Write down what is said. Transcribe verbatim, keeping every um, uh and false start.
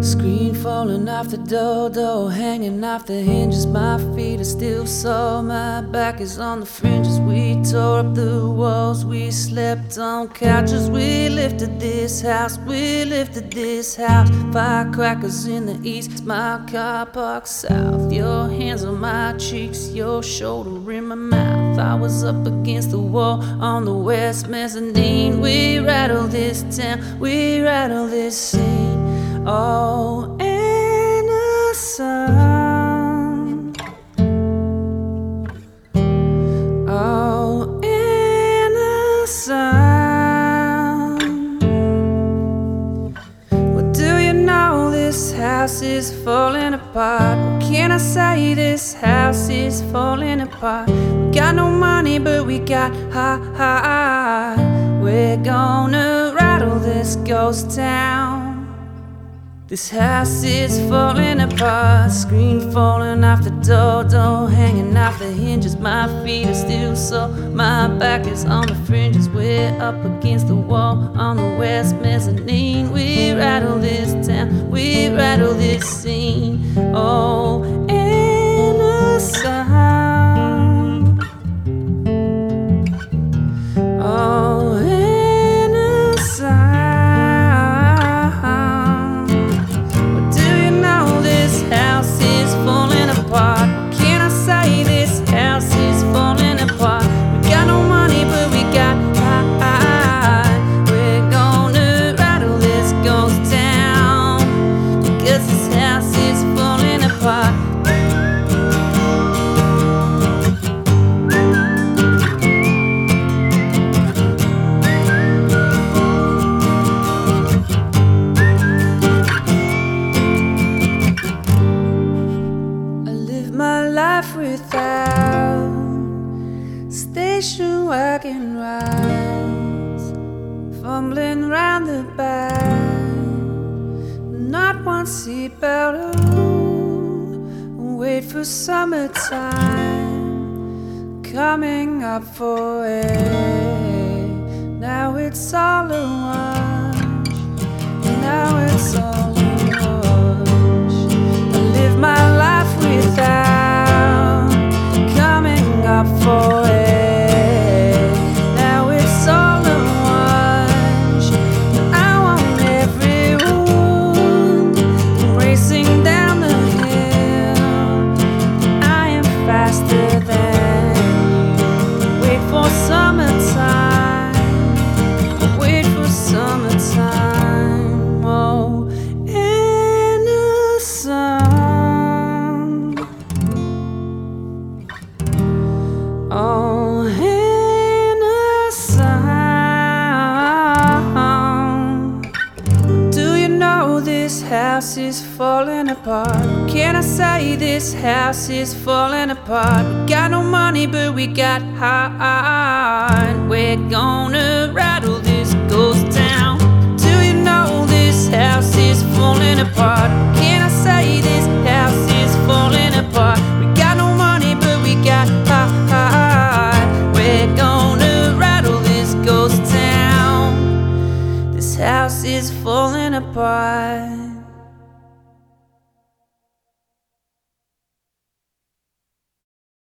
Screen falling off the door, door hanging off the hinges. My feet are still sore, my back is on the fringes. We tore up the walls, we slept on couches. We lifted this house, we lifted this house. Firecrackers in the east, my car parked south. Your hands on my cheeks, your shoulder in my mouth. I was up against the wall on the west mezzanine. We rattled this town, we rattled this scene. Oh, innocent. Oh, innocent. Well, do you know this house is falling apart? What can I say? This house is falling apart. We got no money, but we got heart. We're gonna rattle this ghost town. This house is falling apart. Screen falling off the door, door hanging off the hinges. My feet are still sore, my back is on the fringes. We're up against the wall on the west mezzanine. We rattle this town, we rattle this scene. Oh, innocent. Oh, innocent. Without station wagon rides, fumbling round the back, not one seatbelt on. Wait for summertime coming up for air. Now it's all a wash, now it's all a wash. I live my life without up for it. Now it's all a wash. I want everyone racing down the hill. I am faster than you. Wait for summertime. Wait for summertime. Oh, innocent. Oh, innocent. Do you know this house is falling apart? Can I say this house is falling apart? We got no money, but we got heart. We're gonna rattle this ghost town. Do you know this house is falling apart? Can I say this house is falling apart? We got no money, but we got heart. This house is falling apart.